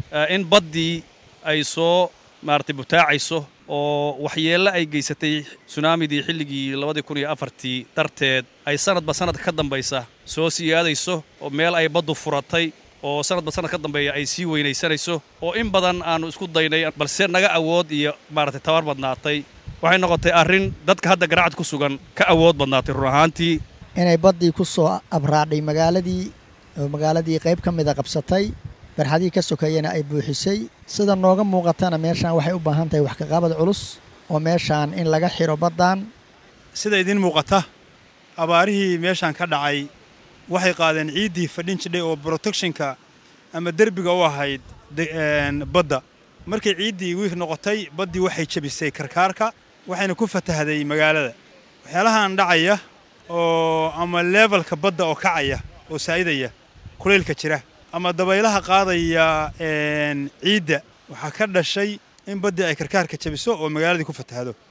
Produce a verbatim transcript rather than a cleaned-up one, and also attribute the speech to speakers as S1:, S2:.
S1: in baddii ay soo maartay butaacayso oo waxyeello ay geysatay tsunamidii xilligii labada kun iyo afartii darteed ay sanadba sanad ka dambaysa soo siyaadayso oo meel ay baddu furatay oo sanadba sanad ka dambeeya ay sii weynaysanayso oo in badan aanu isku daynay balse naga awood iyo maartay tabar badnaatay waxay noqotay arrin dadka hadda garacad ku sugan ka awood badnaatay run ahaantii
S2: inay baddii ku soo abraadhay magaaladii oo magaaladii qayb ka mid a qabsatay barxadii ka sokeeyana ay buuxisay sida nooga muuqatana meeshaan waxay u baahan tahay wax ka qabad culus oo meeshaan in laga xiro baddaan
S3: sida idin muuqata abaarihii meeshaan ka dhacay waxay qaadeen ciiddii fadhin jidhay oo protectionka ama derbiga u ahayd badda markay ciiddii wiif noqotay baddii waxay jabisay karkaarka waxayna ku fatahday magaalada waxyaalahan dhacaya oo ama levelka badda oo kacaya oo saa'idaya kuleylka jira ama dabaylaha qaadaya ciidda waxaa ka dhashay in baddii ay karkaarka jabiso oo magaaladii ku fatahdo